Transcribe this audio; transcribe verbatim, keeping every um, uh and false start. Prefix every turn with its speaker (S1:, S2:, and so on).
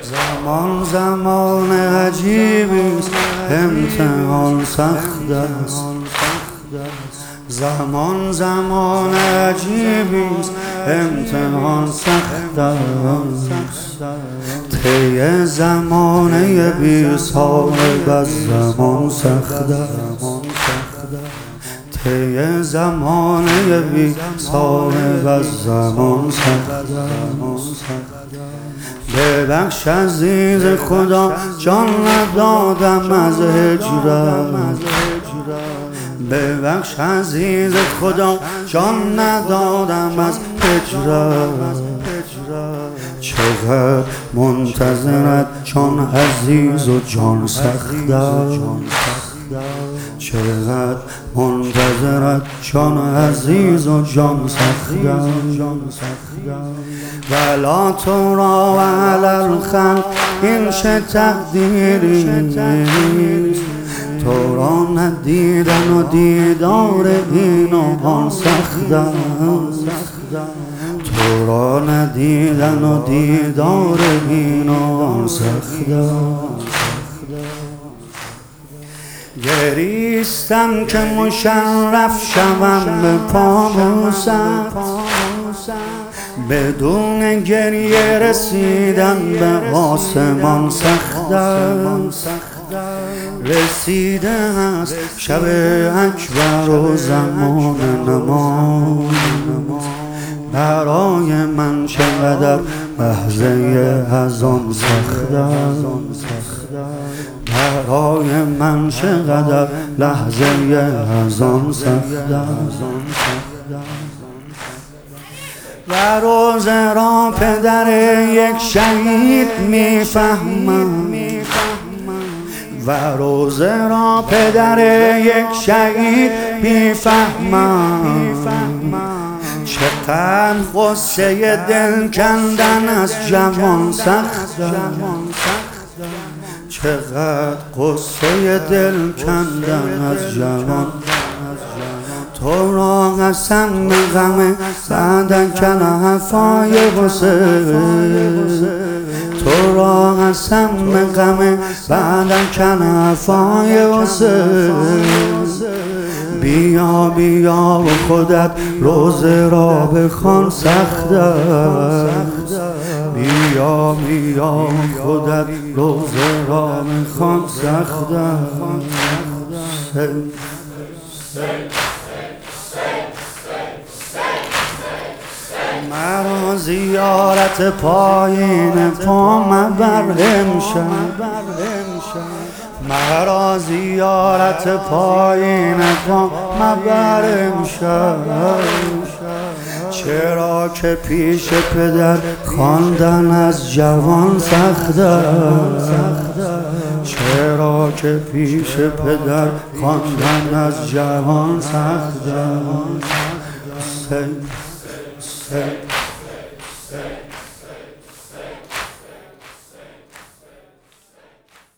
S1: زمان زمان عجیبی است، امتحان سخت است. زمان زمان عجیبی است، امتحان سخت است. طی زمانه بی صاحب از زمان سخت است. طی زمانه بی صاحب از زمان سخت است. ببخش عزیز خدا جان ندادم از هجرت. ببخش عزیز خدا جان ندادم از هجرت. چقدر منتظرت جان عزیز و جان سخت است. چقدر منتظرت جان عزیز و جان سخت است. ولا تو را و علی الخلق این چه تقدیری، تو را ندیدن و دیدار این و آن سخت است. تو را ندیدن و دیدار این و آن سخت است. گریستم که مشرف شوم به پاموست، بدون گریه رسیدم به آسمان سخت است. رسیده است شب اکبر و زمان نماز، برای من چقدر لحظه از آن سخت است. برای من چقدر لحظه از آن سخت است. و روزه را پدر یک شهید میفهمم، و روزه را پدر یک شهید میفهمم. چقدر غصه دل کندن از جوان سخت است. چقدر غصه دل کندن از جوان. تو را قسم غم بعد کلفای غصه، تو را قسم غم بعد کلفای غصه. بیا بیا و خودت روزه را بخوان سخت است. بیا بیا و خودت روزه را بخوان سخت است. مرا زیارت پایین پا مبر امشب، مرا زیارت پایین پا مبر امشب. چرا که پیش پدر خواندن از جوان سخت است. چرا که پیش پدر خواندن از جوان سخت است.